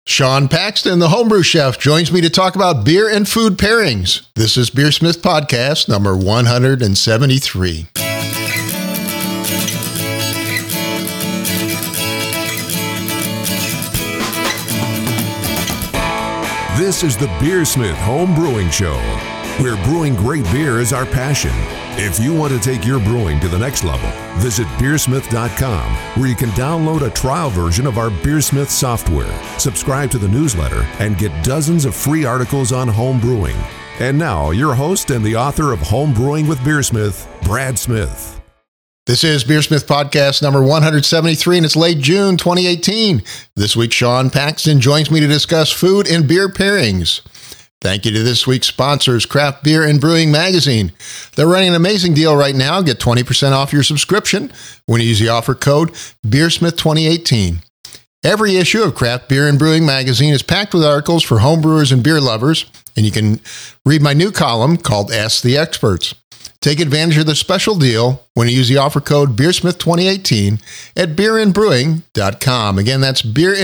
Sean Paxton, the homebrew chef, joins me to talk about beer and food pairings. This is Beersmith Podcast number 173. This is the Beersmith Home Brewing Show, where brewing great beer is our passion. If you want to take your brewing to the next level, visit beersmith.com, where you can download a trial version of our Beersmith software, subscribe to the newsletter, and get dozens of free articles on home brewing. And now, your host and the author of Home Brewing with Beersmith, Brad Smith. This is Beersmith Podcast number 173, and it's late June 2018. This week, Sean Paxton joins me to discuss food and beer pairings. Thank you to this week's sponsors, Craft Beer and Brewing Magazine. They're running an amazing deal right now. Get 20% off your subscription when you use the offer code Beersmith2018. Every issue of Craft Beer and Brewing Magazine is packed with articles for homebrewers and beer lovers, and you can read my new column called Ask the Experts. Take advantage of the special deal when you use the offer code Beersmith2018 at beerandbrewing.com. Again, that's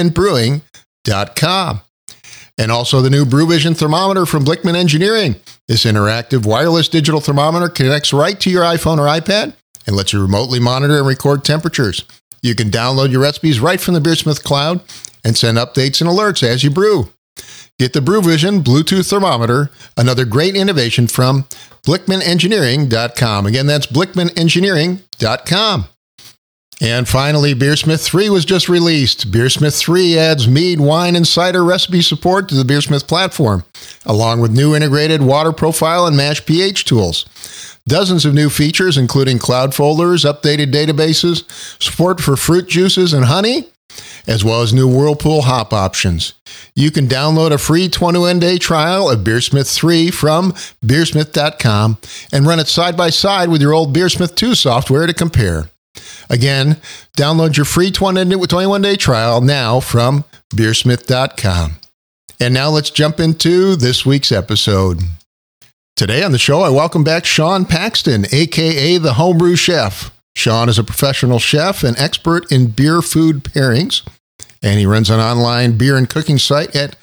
beerandbrewing.com. And also the new BrewVision thermometer from Blickman Engineering. This interactive wireless digital thermometer connects right to your iPhone or iPad and lets you remotely monitor and record temperatures. You can download your recipes right from the Beersmith cloud and send updates and alerts as you brew. Get the BrewVision Bluetooth thermometer, another great innovation from BlickmanEngineering.com. Again, that's BlickmanEngineering.com. And finally, Beersmith 3 was just released. Beersmith 3 adds mead, wine, and cider recipe support to the Beersmith platform, along with new integrated water profile and mash pH tools. Dozens of new features, including cloud folders, updated databases, support for fruit juices and honey, as well as new Whirlpool hop options. You can download a free 21-day trial of Beersmith 3 from Beersmith.com and run it side by side with your old Beersmith 2 software to compare. Again, download your free 21-day trial now from Beersmith.com. And now let's jump into this week's episode. Today on the show, I welcome back Sean Paxton, a.k.a. the Homebrew Chef. Sean is a professional chef and expert in beer food pairings, and he runs an online beer and cooking site at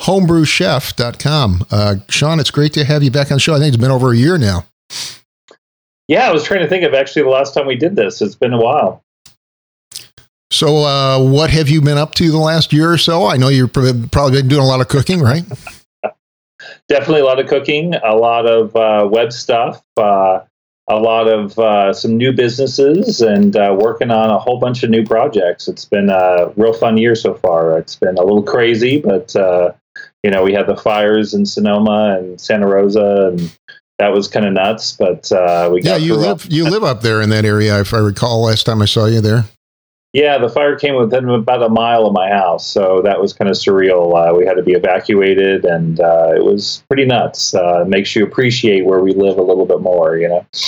homebrewchef.com. Sean, it's great to have you back on the show. I think it's been over a year now. Yeah, I was trying to think of actually the last time we did this. It's been a while. So what have you been up to the last year or so? I know you've probably been doing a lot of cooking, right? Definitely a lot of cooking, a lot of web stuff, a lot of some new businesses, and working on a whole bunch of new projects. It's been a real fun year so far. It's been a little crazy, but we had the fires in Sonoma and Santa Rosa, and that was kind of nuts. But we got you live up there in that area, if I recall. Last time I saw you there. Yeah, the fire came within about a mile of my house, so that was kind of surreal. We had to be evacuated, and it was pretty nuts. Makes you appreciate where we live a little bit more,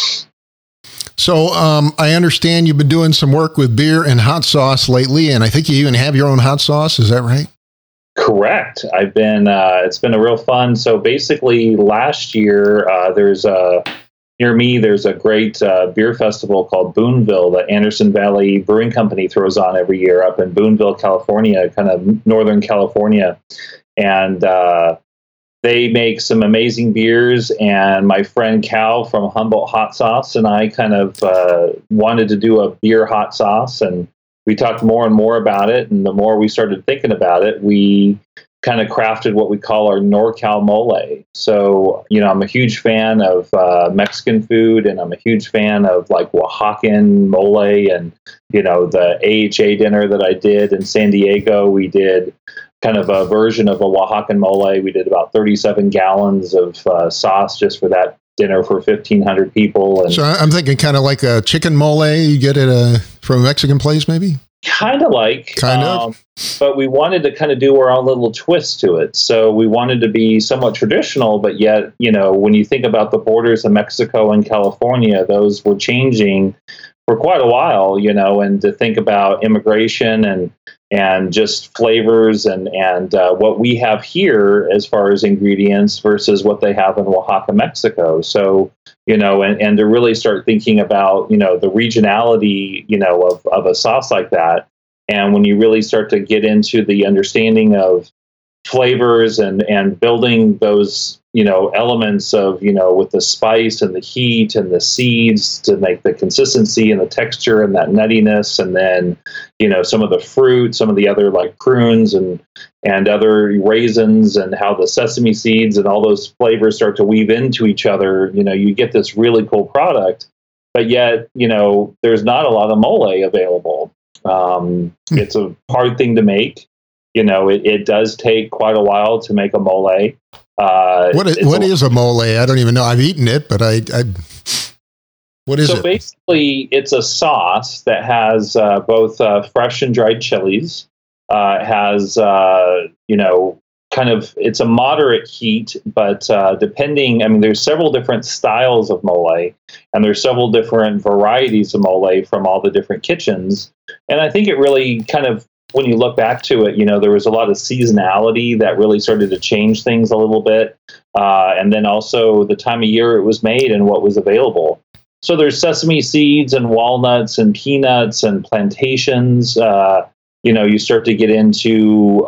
So I understand you've been doing some work with beer and hot sauce lately, and I think you even have your own hot sauce. Is that right? Correct. I've been. It's been a real fun. So basically, last year near me, there's a great beer festival called Boonville that Anderson Valley Brewing Company throws on every year up in Boonville, California, kind of Northern California. And they make some amazing beers. And my friend Cal from Humboldt Hot Sauce and I kind of wanted to do a beer hot sauce. And we talked more and more about it. And the more we started thinking about it, we kind of crafted what we call our NorCal mole. So, I'm a huge fan of Mexican food, and I'm a huge fan of like Oaxacan mole, and, the AHA dinner that I did in San Diego, we did kind of a version of a Oaxacan mole. We did about 37 gallons of sauce just for that dinner for 1,500 people. And so I'm thinking kind of like a chicken mole you get from a Mexican place, maybe? Kind of. But we wanted to kind of do our own little twist to it. So we wanted to be somewhat traditional, but yet, when you think about the borders of Mexico and California, those were changing for quite a while, and to think about immigration and just flavors and what we have here as far as ingredients versus what they have in Oaxaca, Mexico. So, and to really start thinking about, the regionality, of a sauce like that. And when you really start to get into the understanding of flavors and building those, elements of, with the spice and the heat and the seeds to make the consistency and the texture and that nuttiness. And then, some of the fruit, some of the other like prunes and other raisins, and how the sesame seeds and all those flavors start to weave into each other. You get this really cool product, but yet, there's not a lot of mole available. It's a hard thing to make. It does take quite a while to make a mole. What is a mole? I don't even know. I've eaten it, but what is it? So basically, it's a sauce that has both fresh and dried chilies. Has it's a moderate heat, but depending, there's several different styles of mole, and there's several different varieties of mole from all the different kitchens. And I think it really kind of, when you look back to it, there was a lot of seasonality that really started to change things a little bit. And then also the time of year it was made and what was available. So there's sesame seeds and walnuts and peanuts and plantations. You start to get into,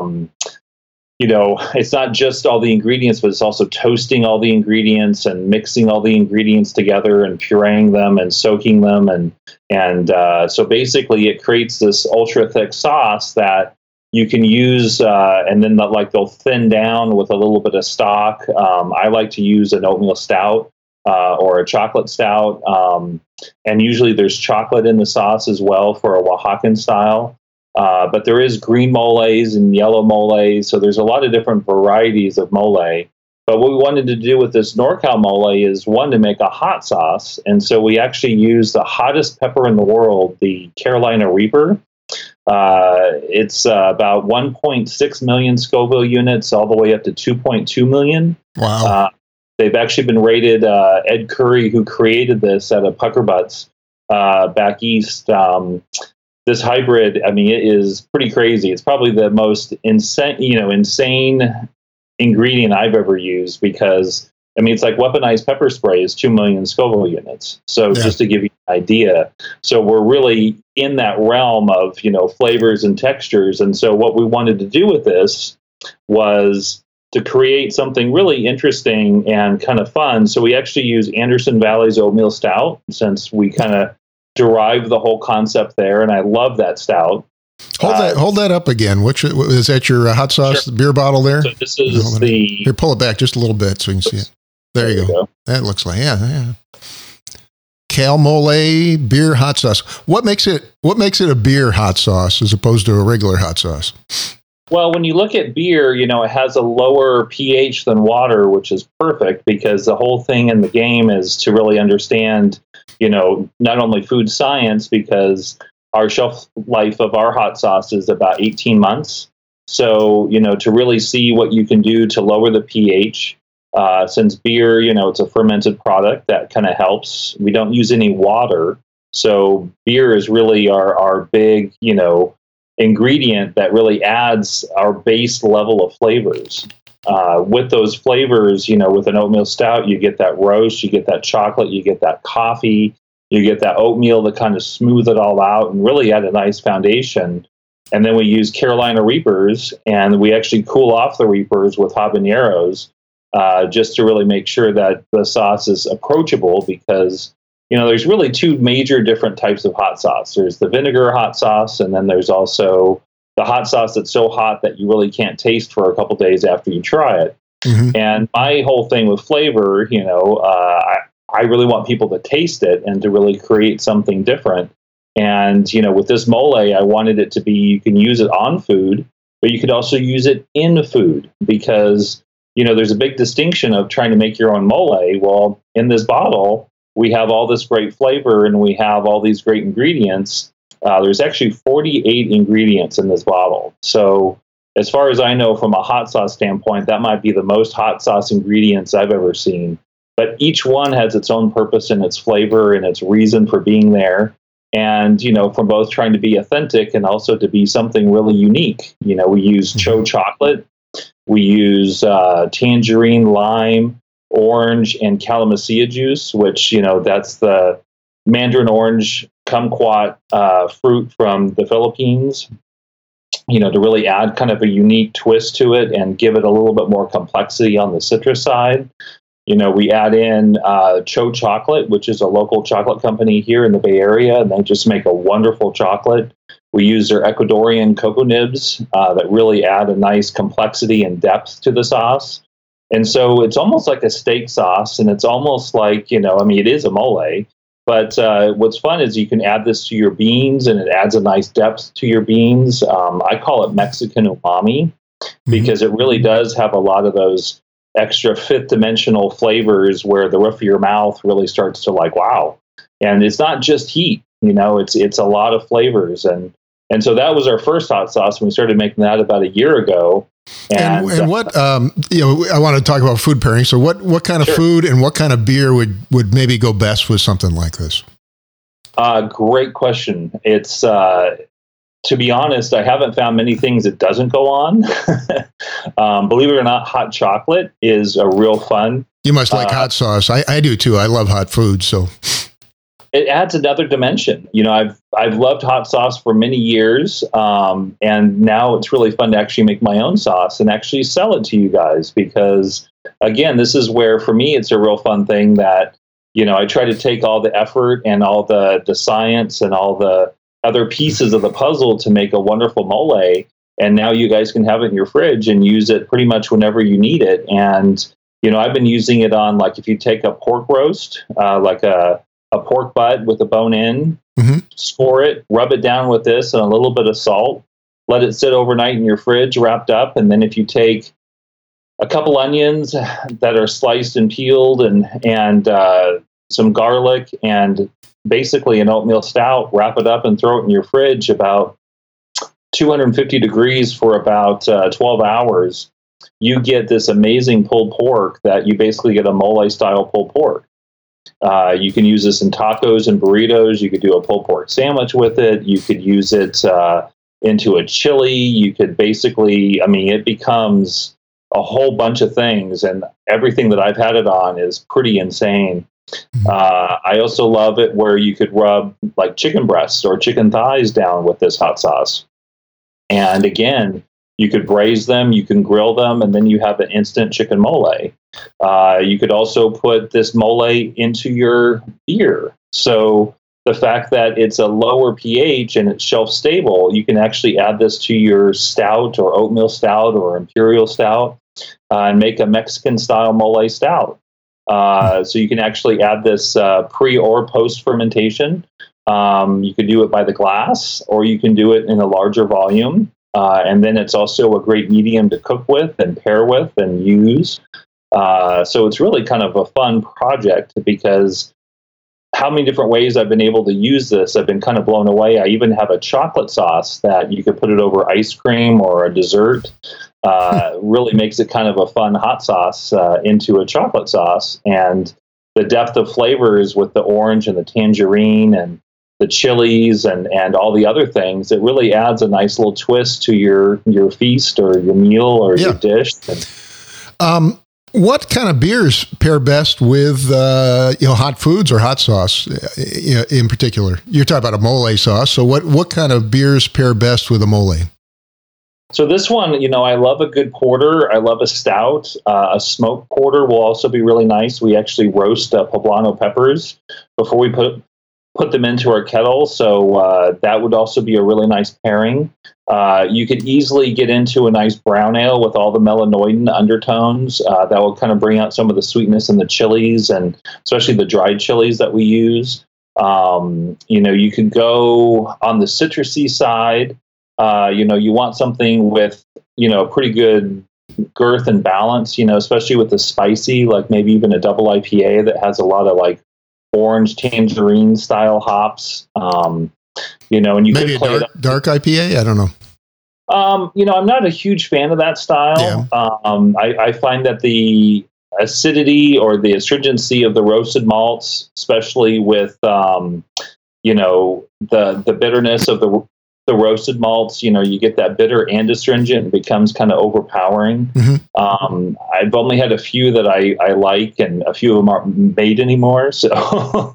it's not just all the ingredients, but it's also toasting all the ingredients and mixing all the ingredients together and pureeing them and soaking them. And so basically it creates this ultra thick sauce that you can use, and then they'll thin down with a little bit of stock. I like to use an oatmeal stout or a chocolate stout. And usually there's chocolate in the sauce as well for a Oaxacan style. But there is green moles and yellow moles, so there's a lot of different varieties of mole. But what we wanted to do with this NorCal mole is, one, to make a hot sauce. And so we actually used the hottest pepper in the world, the Carolina Reaper. It's about 1.6 million Scoville units, all the way up to 2.2 million. Wow. They've actually been rated, Ed Curry, who created this out of Pucker Butts back east. This hybrid, it is pretty crazy. It's probably the most insane ingredient I've ever used, because it's like weaponized pepper spray is 2 million Scoville units. So just to give you an idea, so we're really in that realm of flavors and textures. And so what we wanted to do with this was to create something really interesting and kind of fun. So we actually use Anderson Valley's oatmeal stout, since we kind of derive the whole concept there, and I love that stout. Hold that up again. Which is that? Your hot sauce beer bottle there? So this is here. Pull it back just a little bit so you can see it. There you go. That looks like Cal Mole beer hot sauce. What makes it a beer hot sauce as opposed to a regular hot sauce? Well, when you look at beer, it has a lower pH than water, which is perfect, because the whole thing in the game is to really understand, not only food science, because our shelf life of our hot sauce is about 18 months. So, to really see what you can do to lower the pH, since beer, it's a fermented product, that kind of helps. We don't use any water. So beer is really our big, ingredient that really adds our base level of flavors. With those flavors, with an oatmeal stout, you get that roast, you get that chocolate, you get that coffee, you get that oatmeal to kind of smooth it all out and really add a nice foundation. And then we use Carolina Reapers, and we actually cool off the Reapers with habaneros, just to really make sure that the sauce is approachable, because there's really two major different types of hot sauce. There's the vinegar hot sauce, and then there's also the hot sauce that's so hot that you really can't taste for a couple days after you try it. Mm-hmm. And my whole thing with flavor, I really want people to taste it and to really create something different. And, with this mole, I wanted it to be, you can use it on food, but you could also use it in food, because, there's a big distinction of trying to make your own mole. Well, in this bottle, we have all this great flavor and we have all these great ingredients. There's actually 48 ingredients in this bottle. So as far as I know, from a hot sauce standpoint, that might be the most hot sauce ingredients I've ever seen. But each one has its own purpose and its flavor and its reason for being there. And, from both trying to be authentic and also to be something really unique. We use Cho chocolate. We use tangerine, lime, orange, and calamansia juice, which, that's the mandarin orange kumquat fruit from the Philippines. to really add kind of a unique twist to it and give it a little bit more complexity on the citrus side. We add in Cho Chocolate, which is a local chocolate company here in the Bay Area, and they just make a wonderful chocolate. We use their Ecuadorian cocoa nibs that really add a nice complexity and depth to the sauce. And so it's almost like a steak sauce, and it's almost like, it is a mole. But what's fun is you can add this to your beans, and it adds a nice depth to your beans. I call it Mexican umami because it really does have a lot of those extra fifth dimensional flavors where the roof of your mouth really starts to like, wow. And it's not just heat, it's a lot of flavors. And so that was our first hot sauce, and we started making that about a year ago. And what, I want to talk about food pairing. So what kind of food and what kind of beer would maybe go best with something like this? Great question. It's, to be honest, I haven't found many things it doesn't go on. Believe it or not, hot chocolate is a real fun. You must like hot sauce. I do too. I love hot food. So it adds another dimension. I've loved hot sauce for many years, and now it's really fun to actually make my own sauce and actually sell it to you guys. Because again, this is where for me it's a real fun thing that I try to take all the effort and all the science and all the other pieces of the puzzle to make a wonderful mole, and now you guys can have it in your fridge and use it pretty much whenever you need it. And I've been using it on, like, if you take a pork roast, like a pork butt with a bone in, score it, rub it down with this and a little bit of salt, let it sit overnight in your fridge wrapped up. And then if you take a couple onions that are sliced and peeled and some garlic and basically an oatmeal stout, wrap it up and throw it in your fridge about 250 degrees for about 12 hours, you get this amazing pulled pork that you basically get a mole style pulled pork. You can use this in tacos and burritos. You could do a pulled pork sandwich with it. You could use it into a chili. You could basically, it becomes a whole bunch of things, and everything that I've had it on is pretty insane. I also love it where you could rub like chicken breasts or chicken thighs down with this hot sauce. And again, you could braise them, you can grill them, and then you have an instant chicken mole. You could also put this mole into your beer. So the fact that it's a lower pH and it's shelf stable, you can actually add this to your stout or oatmeal stout or imperial stout and make a Mexican style mole stout. So you can actually add this pre or post fermentation. You can do it by the glass, or you can do it in a larger volume. And then it's also a great medium to cook with and pair with and use. So it's really kind of a fun project, because how many different ways I've been able to use this, I've been kind of blown away. I even have a chocolate sauce that you could put it over ice cream or a dessert. Really makes it kind of a fun hot sauce into a chocolate sauce. And the depth of flavors with the orange and the tangerine and the chilies and all the other things, it really adds a nice little twist to your feast or your meal or your dish. What kind of beers pair best with hot foods or hot sauce in particular? You're talking about a mole sauce. So what kind of beers pair best with a mole? So this one, I love a good porter. I love a stout. A smoked porter will also be really nice. We actually roast poblano peppers before we put them into our kettle. So that would also be a really nice pairing. You could easily get into a nice brown ale with all the melanoidin undertones. That will kind of bring out some of the sweetness in the chilies, and especially the dried chilies that we use. You could go on the citrusy side. You want something with, pretty good girth and balance, especially with the spicy, like maybe even a double IPA that has a lot of like orange tangerine style hops. And you maybe could play a dark IPA. I don't know. I'm not a huge fan of that style. Yeah. I find that the acidity or the astringency of the roasted malts, especially with, the bitterness of the roasted malts, you get that bitter and astringent, and becomes kind of overpowering. Mm-hmm. I've only had a few that I like, and a few of them aren't made anymore. So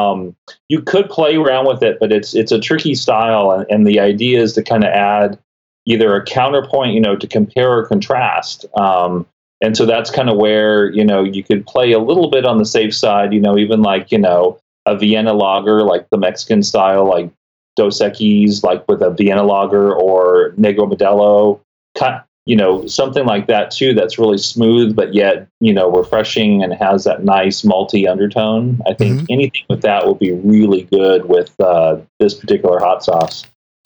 you could play around with it, but it's a tricky style. And the idea is to kind of add either a counterpoint, to compare or contrast. And so that's kind of where, you could play a little bit on the safe side, even like, a Vienna lager, like the Mexican style, like Dos Equis, like with a Vienna lager or Negro Modelo, something like that too, that's really smooth, but yet, refreshing and has that nice malty undertone. I think anything with that will be really good with this particular hot sauce.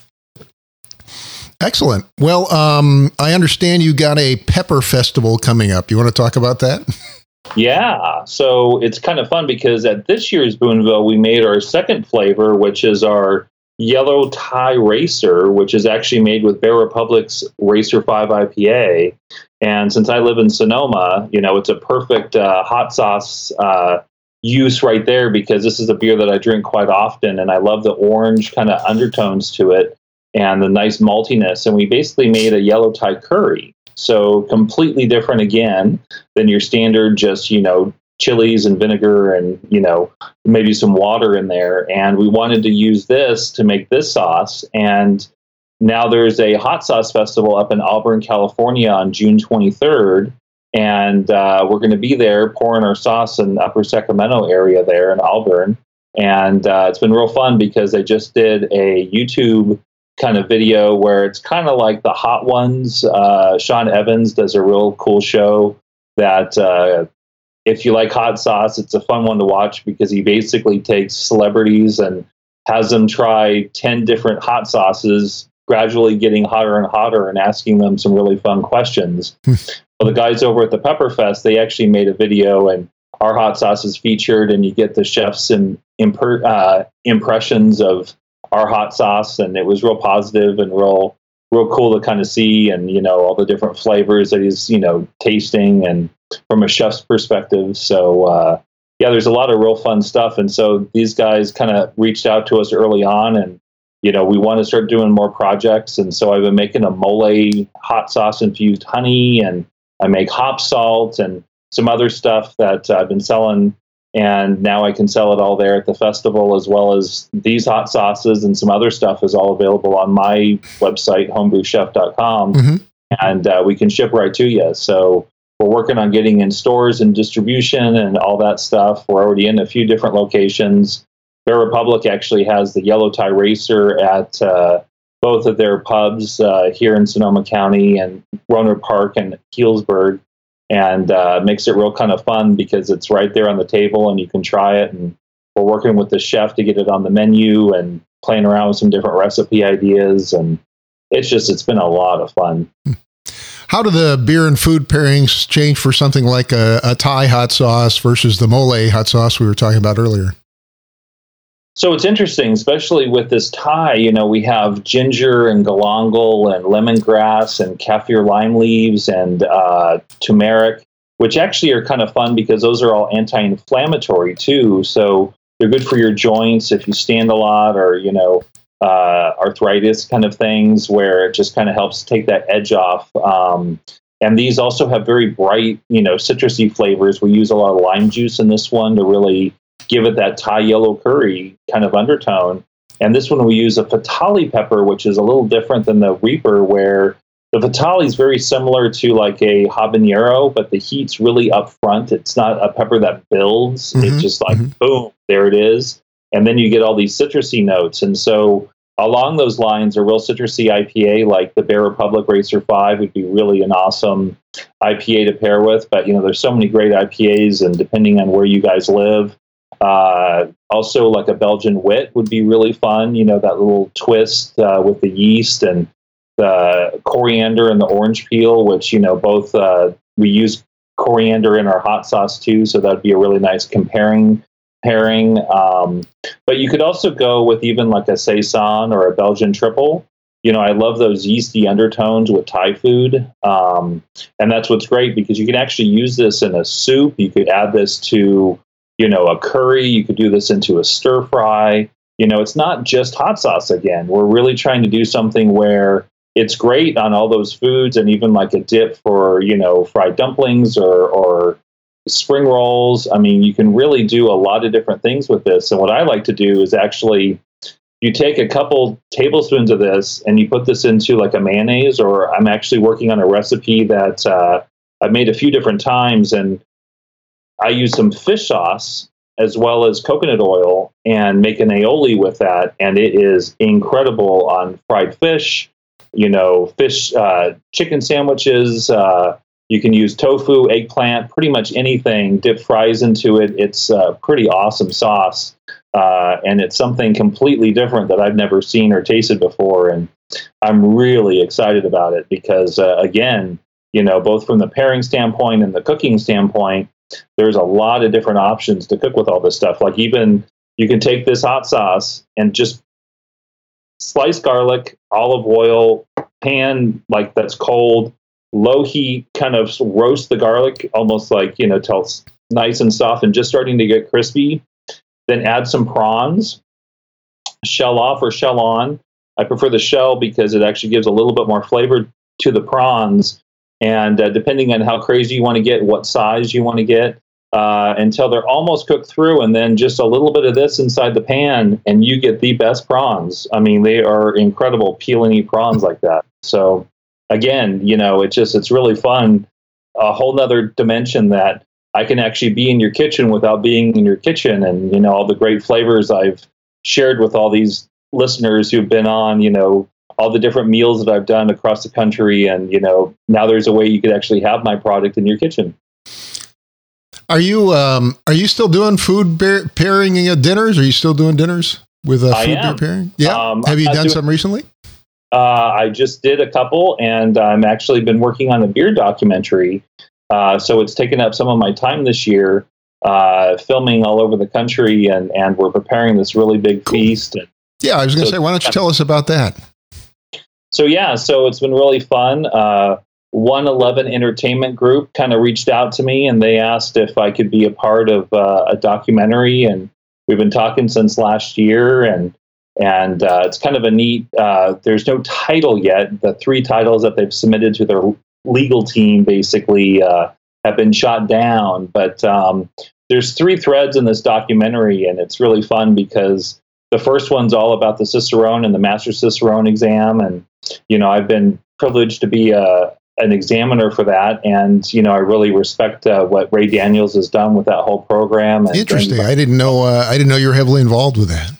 Excellent. Well, I understand you got a pepper festival coming up. You want to talk about that? Yeah. So it's kind of fun because at this year's Boonville, we made our second flavor, which is our Yellow Tie Racer, which is actually made with Bear Republic's Racer 5 IPA. And since I live in Sonoma, it's a perfect hot sauce use right there, because this is a beer that I drink quite often, and I love the orange kind of undertones to it and the nice maltiness. And we basically made a yellow Thai curry. So completely different again than your standard, just, chilies and vinegar and, maybe some water in there. And we wanted to use this to make this sauce. And now there's a hot sauce festival up in Auburn, California on June 23rd. And we're going to be there pouring our sauce in the Upper Sacramento area there in Auburn. And it's been real fun because they just did a YouTube kind of video where it's kind of like the Hot Ones. Sean Evans does a real cool show that if you like hot sauce, it's a fun one to watch, because he basically takes celebrities and has them try 10 different hot sauces, gradually getting hotter and hotter and asking them some really fun questions. Well, the guys over at the Pepper Fest, they actually made a video, and our hot sauce is featured, and you get the chef's impressions of our hot sauce, and it was real positive and real cool to kind of see, and all the different flavors that he's tasting, and from a chef's perspective. So there's a lot of real fun stuff. And so these guys kind of reached out to us early on, and we want to start doing more projects. And so I've been making a mole hot sauce infused honey, and I make hop salt and some other stuff that I've been selling. And now I can sell it all there at the festival, as well as these hot sauces and some other stuff is all available on my website, homebrewchef.com. And we can ship right to you. So we're working on getting in stores and distribution and all that stuff. We're already in a few different locations. Bear Republic actually has the Yellow Tie Racer at both of their pubs here in Sonoma County and Rohnert Park and Healdsburg. And makes it real kind of fun because it's right there on the table and you can try it. And we're working with the chef to get it on the menu and playing around with some different recipe ideas. And it's been a lot of fun. How do the beer and food pairings change for something like a Thai hot sauce versus the mole hot sauce we were talking about earlier? So it's interesting, especially with this Thai, we have ginger and galangal and lemongrass and kaffir lime leaves and turmeric, which actually are kind of fun because those are all anti-inflammatory too. So they're good for your joints if you stand a lot or, arthritis kind of things, where it just kind of helps take that edge off. And these also have very bright, citrusy flavors. We use a lot of lime juice in this one to really give it that Thai yellow curry kind of undertone. And this one we use a Fatali pepper, which is a little different than the Reaper, where the Fatali is very similar to like a habanero, but the heat's really up front. It's not a pepper that builds. It's just like, boom, there it is. And then you get all these citrusy notes. And so along those lines, a real citrusy IPA like the Bear Republic Racer 5 would be really an awesome IPA to pair with. But, there's so many great IPAs, and depending on where you guys live, also like a Belgian wit would be really fun. That little twist with the yeast and the coriander and the orange peel, which, both we use coriander in our hot sauce too. So that'd be a really nice pairing. But you could also go with even like a Saison or a Belgian triple. I love those yeasty undertones with Thai food. And that's what's great, because you can actually use this in a soup. You could add this to a curry. You could do this into a stir fry. It's not just hot sauce again. We're really trying to do something where it's great on all those foods, and even like a dip for, fried dumplings or spring rolls. I mean, you can really do a lot of different things with this. And what I like to do is actually you take a couple tablespoons of this and you put this into like a mayonnaise, or I'm actually working on a recipe that I've made a few different times, and I use some fish sauce as well as coconut oil and make an aioli with that. And it is incredible on fried fish, fish, chicken sandwiches. You can use tofu, eggplant, pretty much anything, dip fries into it. It's a pretty awesome sauce. And it's something completely different that I've never seen or tasted before. And I'm really excited about it because, again, both from the pairing standpoint and the cooking standpoint, there's a lot of different options to cook with all this stuff. Like even you can take this hot sauce and just slice garlic, olive oil, pan like that's cold, low heat, kind of roast the garlic almost like, till it's nice and soft and just starting to get crispy. Then add some prawns, shell off or shell on. I prefer the shell because it actually gives a little bit more flavor to the prawns. And depending on how crazy you want to get, what size you want to get, until they're almost cooked through, and then just a little bit of this inside the pan, and you get the best prawns. I mean, they are incredible peel and eat prawns like that. So again, it's really fun. A whole nother dimension that I can actually be in your kitchen without being in your kitchen, and all the great flavors I've shared with all these listeners who've been on, all the different meals that I've done across the country. And, now there's a way you could actually have my product in your kitchen. Are you still doing food pairing dinners? Are you still doing dinners with food beer pairing? Yeah. Have you done some recently? I just did a couple, and I'm actually been working on a beer documentary. So it's taken up some of my time this year, filming all over the country, and we're preparing this really big feast. And yeah, I was going to say, why don't you tell us about that? So it's been really fun. 111 Entertainment Group kind of reached out to me, and they asked if I could be a part of a documentary. And we've been talking since last year, and it's kind of a neat. There's no title yet. The 3 titles that they've submitted to their legal team basically have been shot down. But there's 3 threads in this documentary, and it's really fun because the first one's all about the Cicerone and the Master Cicerone exam, and I've been privileged to be an examiner for that, and I really respect what Ray Daniels has done with that whole program. Interesting. I didn't know you were heavily involved with that.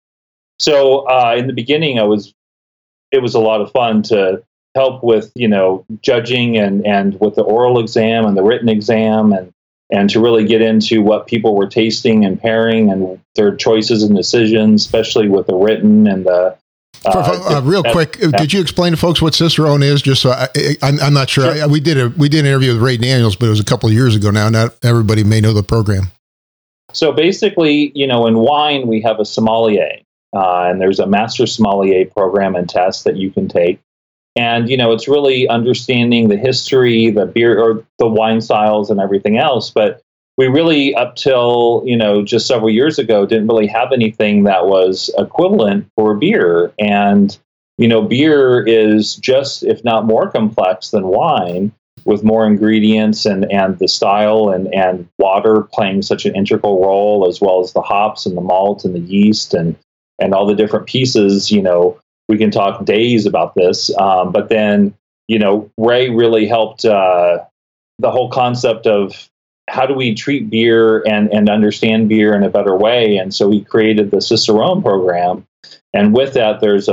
So in the beginning, it was a lot of fun to help with judging and with the oral exam and the written exam, and to really get into what people were tasting and pairing and their choices and decisions, especially with the written and the. Real quick, could you explain to folks what Cicerone is? Just so I'm not sure. Sure. We did an interview with Ray Daniels, but it was a couple of years ago now. Not everybody may know the program. So basically, in wine we have a sommelier, and there's a master sommelier program and test that you can take. And, it's really understanding the history, the beer or the wine styles and everything else. But we really, up till, just several years ago, didn't really have anything that was equivalent for beer. And, beer is just, if not more complex than wine, with more ingredients and the style and water playing such an integral role, as well as the hops and the malt and the yeast and all the different pieces. We can talk days about this. But then, Ray really helped the whole concept of how do we treat beer and understand beer in a better way. And so he created the Cicerone program. And with that, there's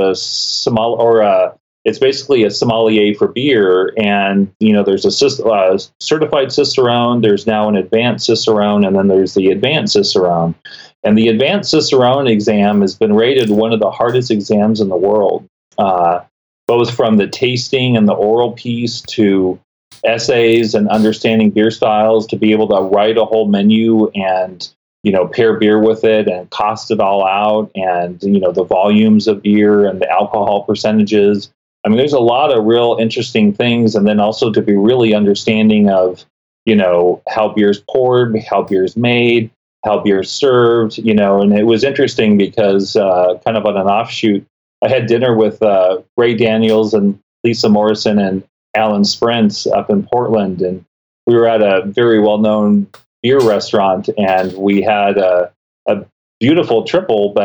it's basically a sommelier for beer. And, there's a certified Cicerone. There's now an advanced Cicerone, and then there's the advanced Cicerone. And the advanced Cicerone exam has been rated one of the hardest exams in the world, both from the tasting and the oral piece to essays and understanding beer styles, to be able to write a whole menu and, pair beer with it and cost it all out, and, the volumes of beer and the alcohol percentages. I mean, there's a lot of real interesting things. And then also to be really understanding of, how beer's poured, how beer's made, how beer's served, and it was interesting because kind of on an offshoot, I had dinner with Ray Daniels and Lisa Morrison and Alan Sprintz up in Portland, and we were at a very well-known beer restaurant, and we had a beautiful triple, but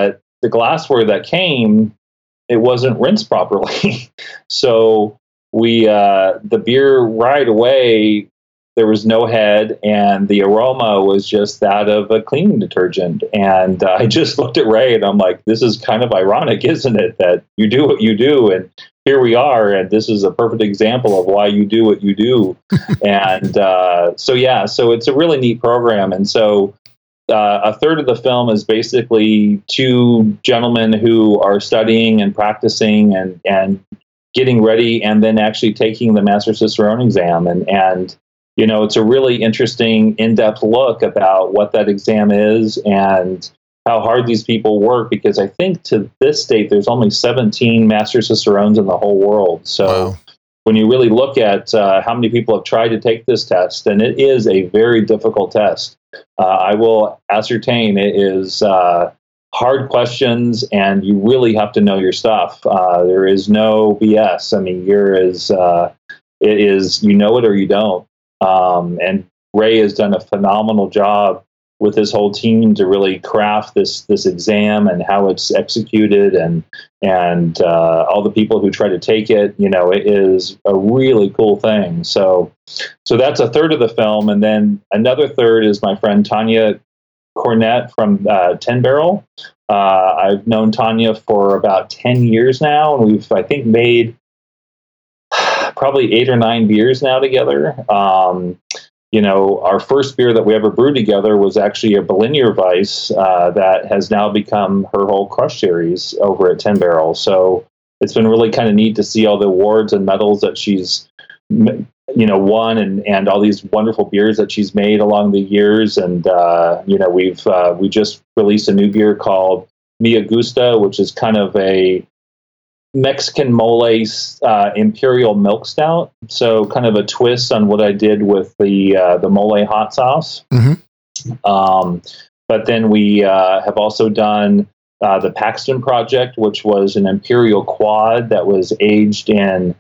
the glassware that came, it wasn't rinsed properly. So the beer right away, there was no head, and the aroma was just that of a cleaning detergent. And I just looked at Ray, and I'm like, this is kind of ironic, isn't it? That you do what you do, and here we are, and this is a perfect example of why you do what you do. And so it's a really neat program. And so a third of the film is basically two gentlemen who are studying and practicing and getting ready, and then actually taking the Master Cicerone exam. And it's a really interesting, in-depth look about what that exam is and how hard these people work, because I think to this date, there's only 17 Master Cicerones in the whole world. So wow. When you really look at how many people have tried to take this test, and it is a very difficult test. I will ascertain it is hard questions, and you really have to know your stuff. There is no BS. I mean, it is, you know it or you don't. And Ray has done a phenomenal job with his whole team to really craft this exam and how it's executed, and all the people who try to take it. It is a really cool thing. So that's a third of the film, and then another third is my friend Tanya Cornett from 10 Barrel. I've known Tanya for about 10 years now, and we've, I think, made probably 8 or 9 beers now together. Our first beer that we ever brewed together was actually a Berliner Weiss that has now become her whole crush series over at 10 Barrel. So it's been really kind of neat to see all the awards and medals that she's won, and all these wonderful beers that she's made along the years. And we just released a new beer called Mi Gusta, which is kind of a Mexican mole imperial milk stout, so kind of a twist on what I did with the mole hot sauce. Mm-hmm. But then we have also done the Paxton Project, which was an imperial quad that was aged in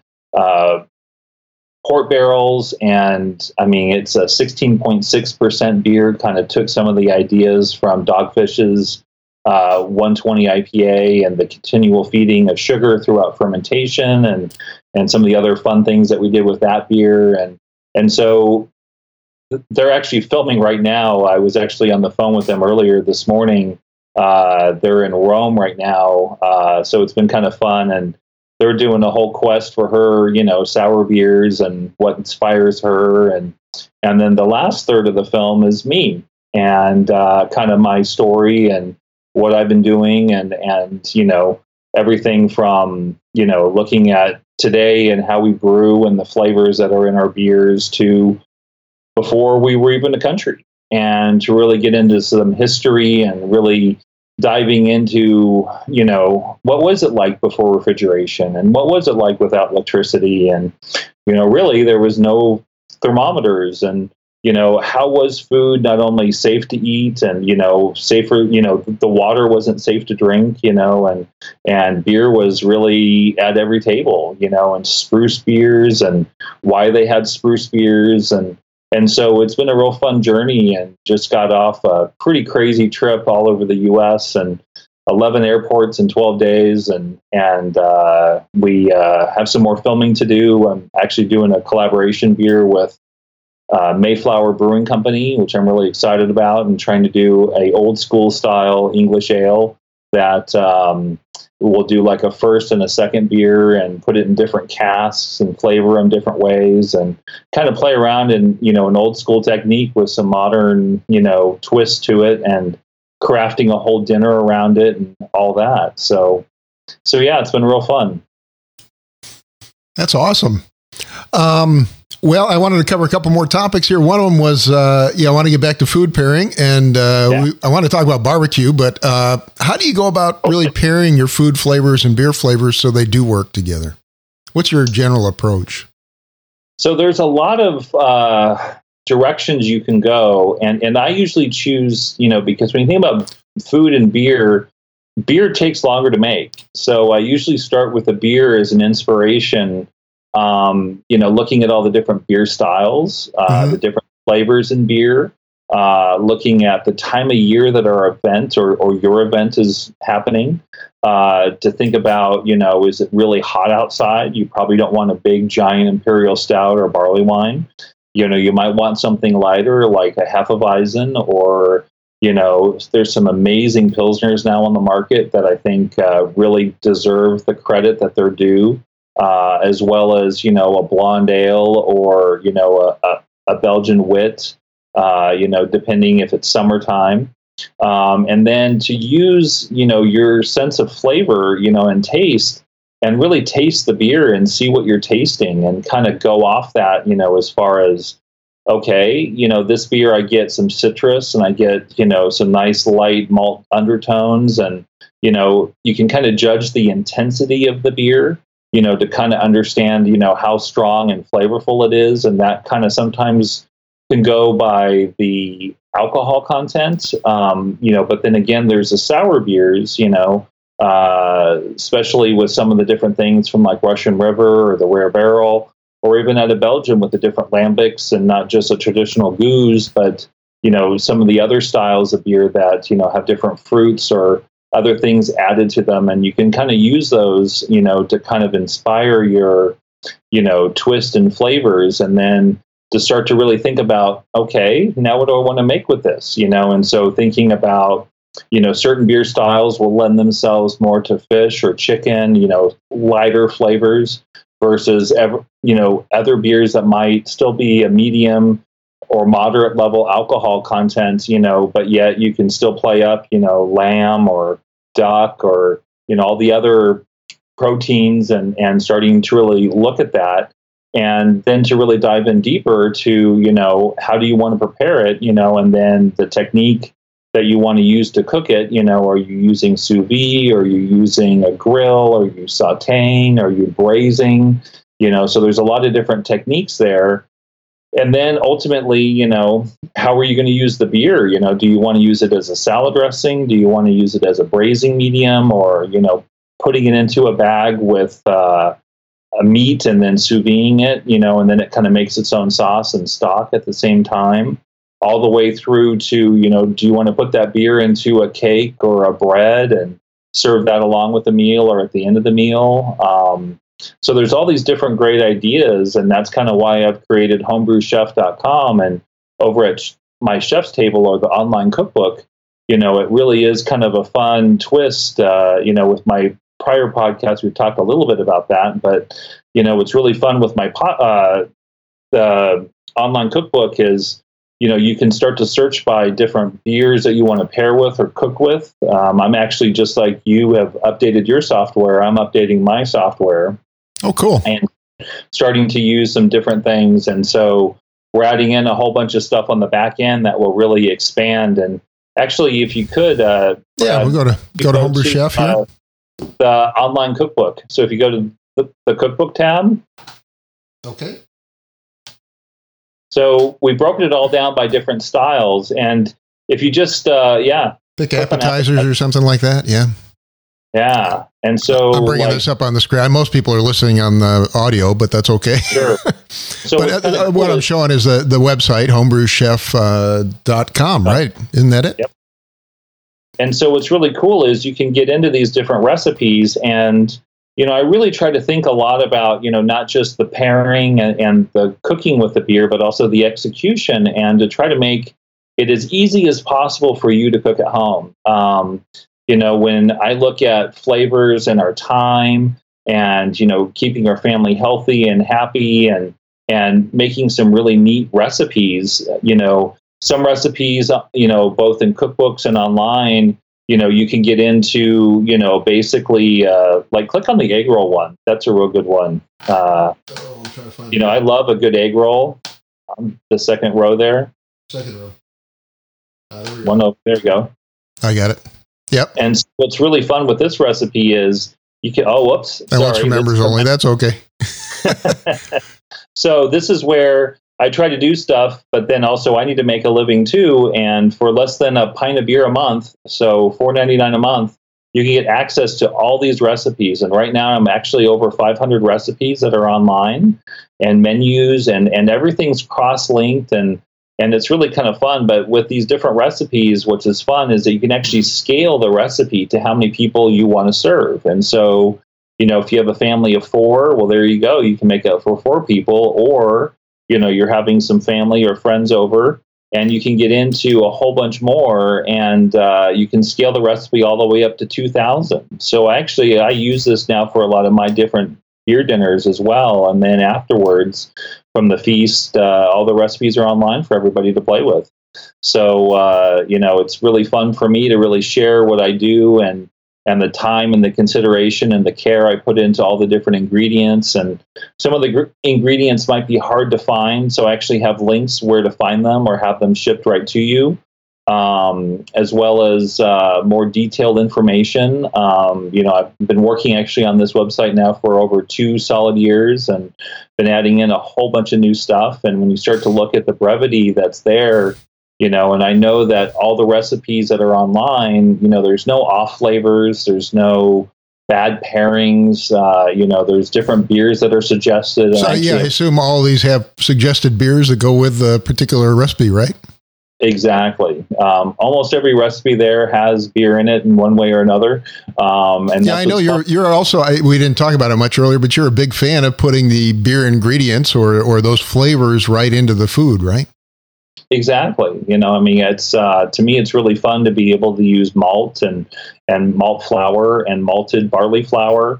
port barrels, and I mean it's a 16.6% beer. Kind of took some of the ideas from Dogfish's 120 IPA and the continual feeding of sugar throughout fermentation, and some of the other fun things that we did with that beer. And so they're actually filming right now. I was actually on the phone with them earlier this morning. They're in Rome right now. So it's been kind of fun, and they're doing a whole quest for her, sour beers and what inspires her. And then the last third of the film is me and kind of my story and what I've been doing, and everything from, looking at today and how we brew and the flavors that are in our beers to before we were even a country, and to really get into some history and really diving into, what was it like before refrigeration, and what was it like without electricity, and, really there was no thermometers, and, how was food not only safe to eat and, safer, the water wasn't safe to drink, and beer was really at every table, and spruce beers and why they had spruce beers. And so it's been a real fun journey, and just got off a pretty crazy trip all over the U.S. and 11 airports in 12 days. And we have some more filming to do. I'm actually doing a collaboration beer with Mayflower Brewing Company, which I'm really excited about, and trying to do a old school style English ale that we'll do like a first and a second beer and put it in different casks and flavor them different ways, and kind of play around in, an old school technique with some modern, twist to it, and crafting a whole dinner around it and all that. So yeah, it's been real fun. That's awesome. Well, I wanted to cover a couple more topics here. One of them was, I want to get back to food pairing, and I want to talk about barbecue, but how do you go about really pairing your food flavors and beer flavors so they do work together? What's your general approach? So there's a lot of directions you can go, and I usually choose, because when you think about food and beer takes longer to make. So I usually start with a beer as an inspiration, looking at all the different beer styles, the different flavors in beer, looking at the time of year that our event or your event is happening, to think about, is it really hot outside? You probably don't want a big giant imperial stout or barley wine. You might want something lighter like a Hefeweizen, or, there's some amazing Pilsners now on the market that I think really deserve the credit that they're due, as well as, a blonde ale or, a Belgian wit, depending if it's summertime. And then to use, your sense of flavor, and taste, and really taste the beer and see what you're tasting and kind of go off that, as far as, okay, this beer, I get some citrus and I get, some nice light malt undertones. And, you can kind of judge the intensity of the beer, to kind of understand, how strong and flavorful it is. And that kind of sometimes can go by the alcohol content, but then again, there's the sour beers, especially with some of the different things from like Russian River or the Rare Barrel, or even out of Belgium with the different lambics, and not just a traditional goose, but, some of the other styles of beer that, have different fruits or other things added to them. And you can kind of use those, to kind of inspire your, twist and flavors. And then to start to really think about, okay, now what do I want to make with this? And so thinking about, certain beer styles will lend themselves more to fish or chicken, lighter flavors versus, other beers that might still be a medium or moderate level alcohol content, but yet you can still play up, lamb or duck or, all the other proteins, and starting to really look at that. And then to really dive in deeper to, how do you want to prepare it, and then the technique that you want to use to cook it, are you using sous vide, are you using a grill, are you sauteing, are you braising, so there's a lot of different techniques there. And then ultimately, how are you going to use the beer? Do you want to use it as a salad dressing? Do you want to use it as a braising medium, or, putting it into a bag with, a meat and then sous videing it, and then it kind of makes its own sauce and stock at the same time, all the way through to, do you want to put that beer into a cake or a bread and serve that along with the meal or at the end of the meal? So there's all these different great ideas, and that's kind of why I've created homebrewchef.com, and over at my chef's table or the online cookbook, it really is kind of a fun twist, with my prior podcast, we've talked a little bit about that, but, it's really fun with my the online cookbook is, you can start to search by different beers that you want to pair with or cook with. I'm actually, just like you have updated your software, I'm updating my software. Oh, cool. And starting to use some different things. And so we're adding in a whole bunch of stuff on the back end that will really expand. And actually, if you could, we'll go to Homebrew Chef here. The online cookbook. So if you go to the cookbook tab. Okay. So we broken it all down by different styles. And if you just, pick appetizers or something like that. Yeah. Yeah. And so I'm bringing this up on the screen. Most people are listening on the audio, but that's okay. Sure. So but what I'm showing is the website, homebrewchef.com, right? Isn't that it? Yep. And so what's really cool is you can get into these different recipes, and, I really try to think a lot about, not just the pairing and the cooking with the beer, but also the execution, and to try to make it as easy as possible for you to cook at home. When I look at flavors and our time and, keeping our family healthy and happy and making some really neat recipes, some recipes, both in cookbooks and online, you can get into, basically, like click on the egg roll one. That's a real good one. I love a good egg roll. The second row there. Second row. There you go. I got it. Yep. And what's really fun with this recipe is you can, whoops. And once for members only, that's okay. So this is where I try to do stuff, but then also I need to make a living too. And for less than a pint of beer a month, so $4.99 a month, you can get access to all these recipes. And right now I'm actually over 500 recipes that are online, and menus, and everything's cross-linked. And and it's really kind of fun. But with these different recipes, what is fun is that you can actually scale the recipe to how many people you want to serve. And so, if you have a family of 4, well, there you go. You can make it for 4 people, or, you're having some family or friends over, and you can get into a whole bunch more, and you can scale the recipe all the way up to 2,000. So actually, I use this now for a lot of my different beer dinners as well. And then afterwards, from the feast, all the recipes are online for everybody to play with. So, it's really fun for me to really share what I do, and the time and the consideration and the care I put into all the different ingredients. And some of the ingredients might be hard to find, so I actually have links where to find them or have them shipped right to you, as well as more detailed information. I've been working actually on this website now for over 2 solid years, and been adding in a whole bunch of new stuff. And when you start to look at the brevity that's there, and I know that all the recipes that are online, there's no off flavors, there's no bad pairings, there's different beers that are suggested. So, I assume all these have suggested beers that go with the particular recipe, right? Exactly. Almost every recipe there has beer in it in one way or another. And I know you're also, we didn't talk about it much earlier, but you're a big fan of putting the beer ingredients or those flavors right into the food, right? Exactly. It's to me, it's really fun to be able to use malt and malt flour and malted barley flour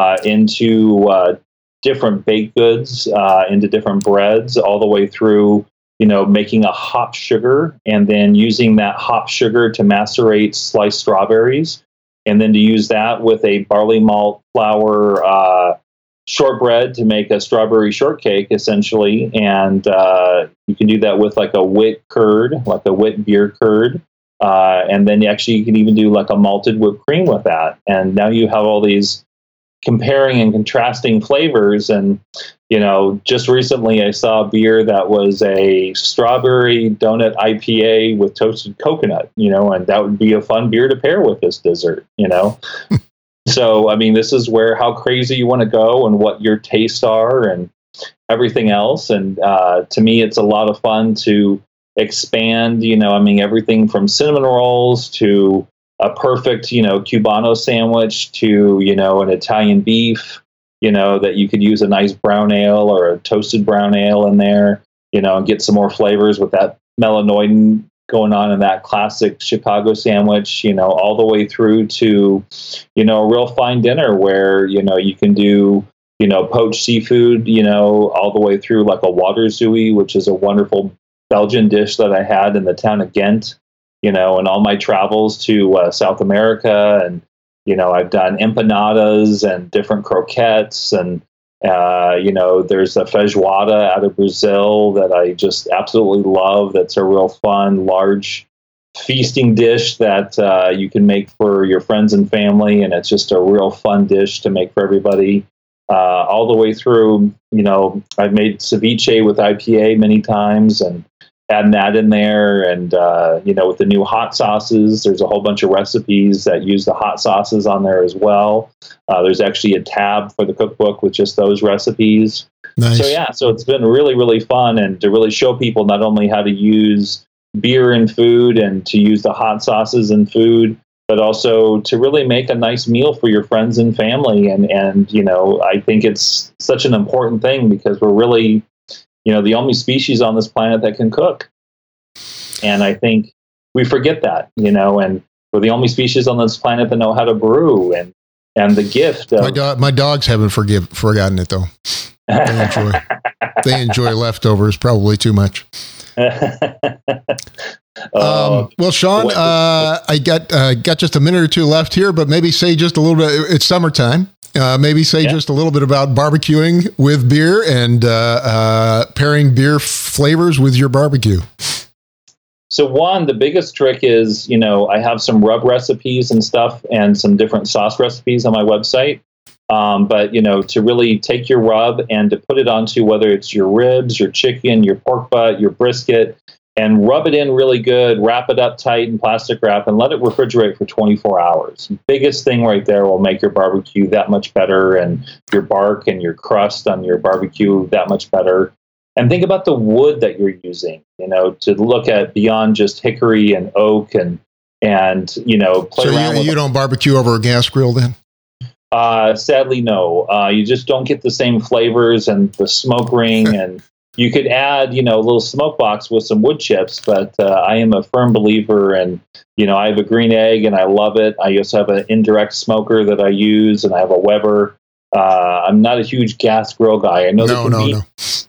into different baked goods, into different breads, all the way through, making a hop sugar, and then using that hop sugar to macerate sliced strawberries, and then to use that with a barley malt flour shortbread to make a strawberry shortcake, essentially. And you can do that with like a wit curd, like a wit beer curd. And then you can even do like a malted whipped cream with that. And now you have all these comparing and contrasting flavors. And, just recently I saw a beer that was a strawberry donut IPA with toasted coconut, and that would be a fun beer to pair with this dessert, So, this is how crazy you want to go and what your tastes are and everything else. And to me, it's a lot of fun to expand, everything from cinnamon rolls to a perfect, Cubano sandwich to, an Italian beef, that you could use a nice brown ale or a toasted brown ale in there, and get some more flavors with that melanoidin going on in that classic Chicago sandwich, all the way through to, a real fine dinner where, you can do, poached seafood, all the way through like a water zooey, which is a wonderful Belgian dish that I had in the town of Ghent, and all my travels to South America. And, I've done empanadas and different croquettes, and there's a feijoada out of Brazil that I just absolutely love. That's a real fun, large feasting dish that you can make for your friends and family. And it's just a real fun dish to make for everybody. All the way through, I've made ceviche with IPA many times and adding that in there. And, with the new hot sauces, there's a whole bunch of recipes that use the hot sauces on there as well. There's actually a tab for the cookbook with just those recipes. Nice. So it's been really, really fun, and to really show people not only how to use beer in food and to use the hot sauces in food, but also to really make a nice meal for your friends and family. And I think it's such an important thing because we're really, the only species on this planet that can cook. And I think we forget that, and we're the only species on this planet that know how to brew, and the gift of... My dogs haven't forgotten it, though. They enjoy leftovers probably too much. Well, Sean, I got just a minute or two left here, but maybe say just a little bit. It's summertime. Just a little bit about barbecuing with beer and pairing beer flavors with your barbecue. So the biggest trick is, I have some rub recipes and stuff and some different sauce recipes on my website. But to really take your rub and to put it onto whether it's your ribs, your chicken, your pork butt, your brisket, and rub it in really good, wrap it up tight in plastic wrap, and let it refrigerate for 24 hours. Biggest thing right there will make your barbecue that much better, and your bark and your crust on your barbecue that much better. and think about the wood that you're using, to look at beyond just hickory and oak and play around with. You don't barbecue over a gas grill then? Sadly, no. You just don't get the same flavors and the smoke ring, and you could add, a little smoke box with some wood chips, but I am a firm believer in, I have a green egg and I love it. I also have an indirect smoker that I use, and I have a Weber. I'm not a huge gas grill guy. I know no.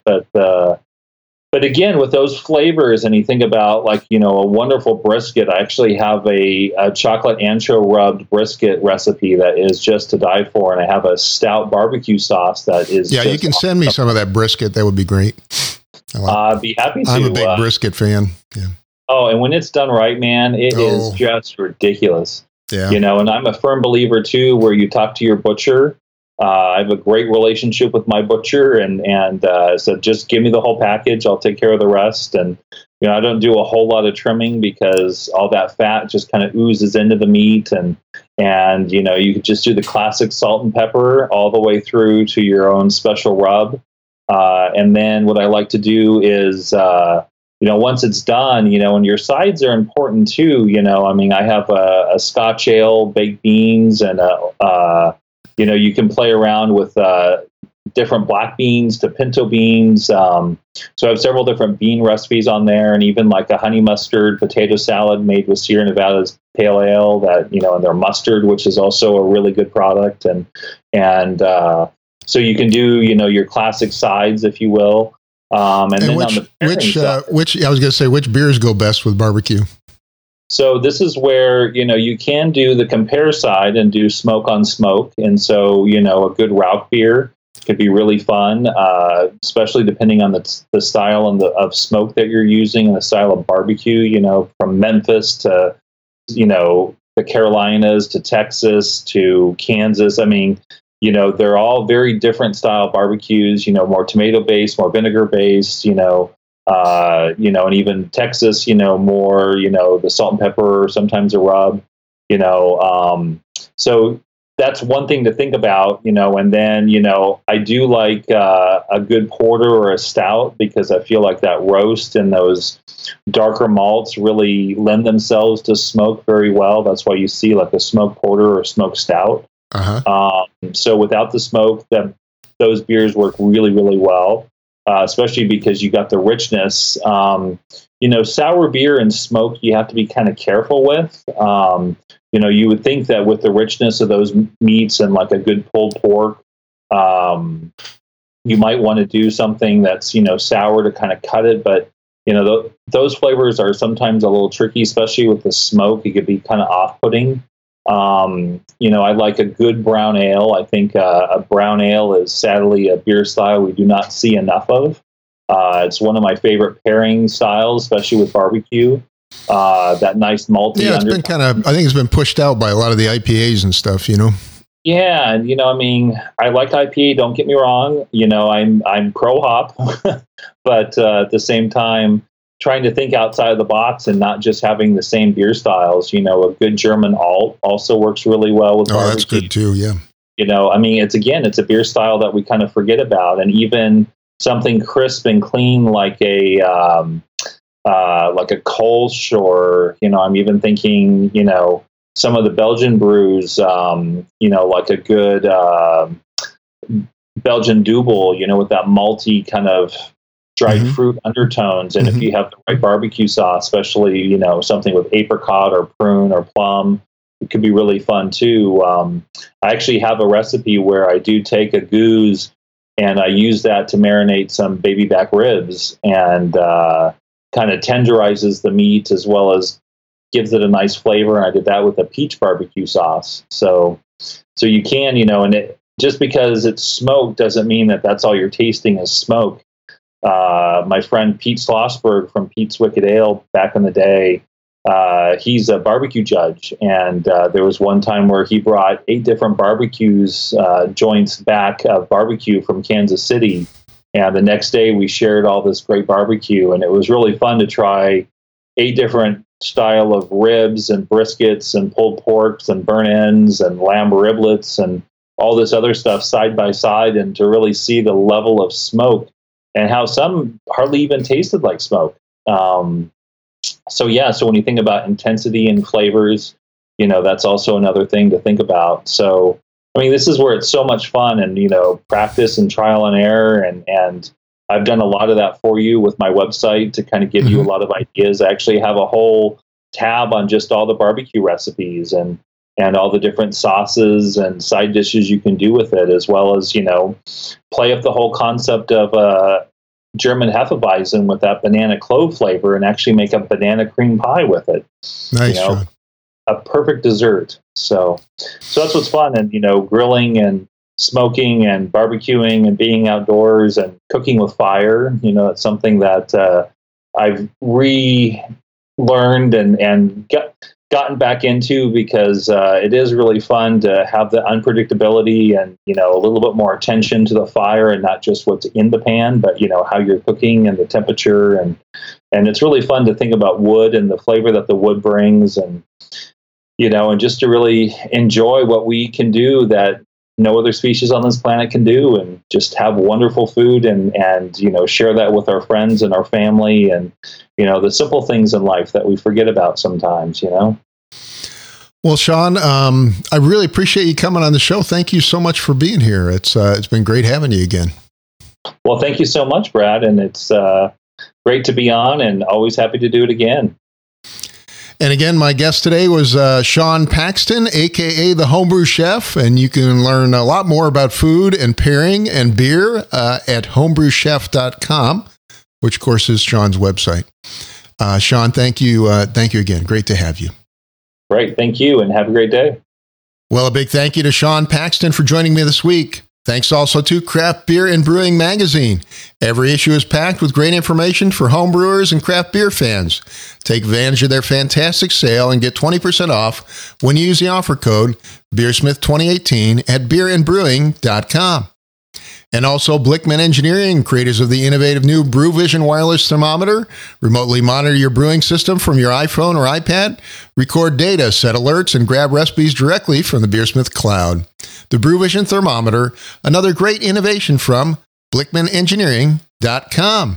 But again, with those flavors, and you think about a wonderful brisket, I actually have a chocolate ancho rubbed brisket recipe that is just to die for. And I have a stout barbecue sauce that is. Yeah, you can send me some of that brisket. That would be great. I'd be happy to. I'm a big brisket fan. Yeah. Oh, and when it's done right, man, it is just ridiculous. Yeah. And I'm a firm believer too, where you talk to your butcher. I have a great relationship with my butcher, and so just give me the whole package. I'll take care of the rest. And, I don't do a whole lot of trimming because all that fat just kind of oozes into the meat. And you could just do the classic salt and pepper all the way through to your own special rub. And then what I like to do is, once it's done, and your sides are important too. I have a Scotch ale, baked beans, and you can play around with different black beans to pinto beans. So I have several different bean recipes on there, and even like a honey mustard potato salad made with Sierra Nevada's pale ale that, and their mustard, which is also a really good product. And so you can do, your classic sides, if you will. And then which, on the I was going to say, which beers go best with barbecue? So this is where, you can do the compare side and do smoke on smoke. And so, a good Rauch beer could be really fun, especially depending on the style and of smoke that you're using and the style of barbecue, from Memphis to, the Carolinas to Texas to Kansas. I mean, they're all very different style barbecues, more tomato based, more vinegar based, and even Texas, more, the salt and pepper, sometimes a rub, so that's one thing to think about, and then, I do like a good porter or a stout because I feel like that roast and those darker malts really lend themselves to smoke very well. That's why you see like a smoked porter or a smoked stout. So without the smoke, those beers work really, really well. Especially because you got the richness. Sour beer and smoke, you have to be kind of careful with. You would think that with the richness of those meats and like a good pulled pork, you might want to do something that's, sour to kind of cut it. But, those flavors are sometimes a little tricky, especially with the smoke. It could be kind of off-putting. I like a good brown ale. I think a brown ale is sadly a beer style we do not see enough of. It's one of my favorite pairing styles, especially with barbecue. That nice malty. Yeah, it's been I think it's been pushed out by a lot of the IPAs and stuff, Yeah, and I like IPA. Don't get me wrong. I'm pro hop, but at the same time, trying to think outside of the box and not just having the same beer styles. A good German alt also works really well with barbecue. That's good too, yeah. It's a beer style that we kind of forget about. And even something crisp and clean like a Kolsch, or, I'm even thinking, some of the Belgian brews, like a good Belgian Double, with that malty kind of dried fruit undertones. And if you have the right barbecue sauce, especially, something with apricot or prune or plum, it could be really fun too. I actually have a recipe where I do take a goose and I use that to marinate some baby back ribs, and kind of tenderizes the meat as well as gives it a nice flavor. And I did that with a peach barbecue sauce. So you can, and just because it's smoked doesn't mean that that's all you're tasting is smoke. My friend Pete Schlossberg from Pete's Wicked Ale back in the day, he's a barbecue judge, and there was one time where he brought 8 different barbecues, joints back of barbecue from Kansas City, and the next day we shared all this great barbecue, and it was really fun to try 8 different style of ribs and briskets and pulled porks and burnt ends and lamb riblets and all this other stuff side by side, and to really see the level of smoke and how some hardly even tasted like smoke. So when you think about intensity and flavors, that's also another thing to think about. So, I mean, this is where it's so much fun, and, practice and trial and error. And I've done a lot of that for you with my website to kind of give you a lot of ideas. I actually have a whole tab on just all the barbecue recipes and all the different sauces and side dishes you can do with it, as well as, play up the whole concept of German Hefeweizen with that banana clove flavor and actually make a banana cream pie with it. Nice, Sean. A perfect dessert. So that's what's fun. And, grilling and smoking and barbecuing and being outdoors and cooking with fire, it's something that I've relearned and gotten back into, because it is really fun to have the unpredictability and, a little bit more attention to the fire and not just what's in the pan, but, how you're cooking and the temperature. And it's really fun to think about wood and the flavor that the wood brings, and, and just to really enjoy what we can do that no other species on this planet can do, and just have wonderful food and share that with our friends and our family, and, the simple things in life that we forget about sometimes, Well, Sean, I really appreciate you coming on the show. Thank you so much for being here. It's been great having you again. Well, thank you so much, Brad. And it's great to be on, and always happy to do it again. And again, my guest today was Sean Paxton, a.k.a. the Homebrew Chef, and you can learn a lot more about food and pairing and beer at homebrewchef.com, which, of course, is Sean's website. Sean, thank you again. Great to have you. Great. Thank you, and have a great day. Well, a big thank you to Sean Paxton for joining me this week. Thanks also to Craft Beer and Brewing Magazine. Every issue is packed with great information for homebrewers and craft beer fans. Take advantage of their fantastic sale and get 20% off when you use the offer code BeerSmith2018 at beerandbrewing.com. And also Blickman Engineering, creators of the innovative new BrewVision wireless thermometer. Remotely monitor your brewing system from your iPhone or iPad. Record data, set alerts, and grab recipes directly from the Beersmith cloud. The BrewVision thermometer, another great innovation from BlickmanEngineering.com.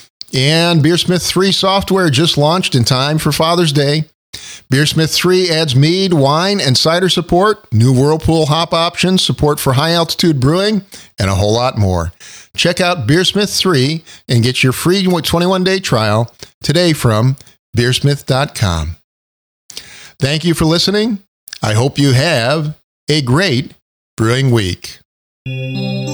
And Beersmith 3 software just launched in time for Father's Day. Beersmith 3 adds mead, wine, and cider support, new Whirlpool hop options, support for high-altitude brewing, and a whole lot more. Check out Beersmith 3 and get your free 21-day trial today from Beersmith.com. Thank you for listening. I hope you have a great brewing week.